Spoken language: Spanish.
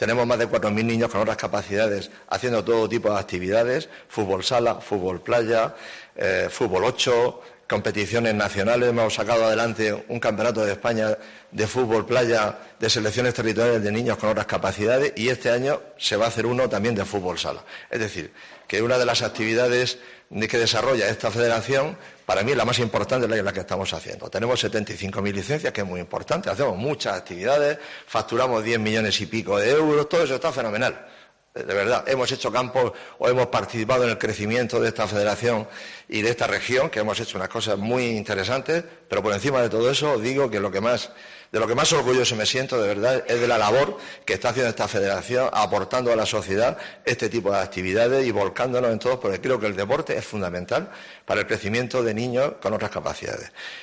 Tenemos más de 4.000 niños con otras capacidades haciendo todo tipo de actividades, fútbol sala, fútbol playa, fútbol 8, competiciones nacionales. Hemos sacado adelante un campeonato de España de fútbol playa de selecciones territoriales de niños con otras capacidades y este año se va a hacer uno también de fútbol sala. Es decir, que una de las actividades que desarrolla esta federación, para mí la más importante es la que estamos haciendo. Tenemos 75.000 licencias, que es muy importante, hacemos muchas actividades, facturamos 10 millones y pico de euros, todo eso está fenomenal. De verdad, hemos hecho campos o hemos participado en el crecimiento de esta federación y de esta región, que hemos hecho unas cosas muy interesantes, pero por encima de todo eso os digo que de lo que más orgulloso me siento de verdad es de la labor que está haciendo esta federación, aportando a la sociedad este tipo de actividades y volcándonos en todos, porque creo que el deporte es fundamental para el crecimiento de niños con otras capacidades.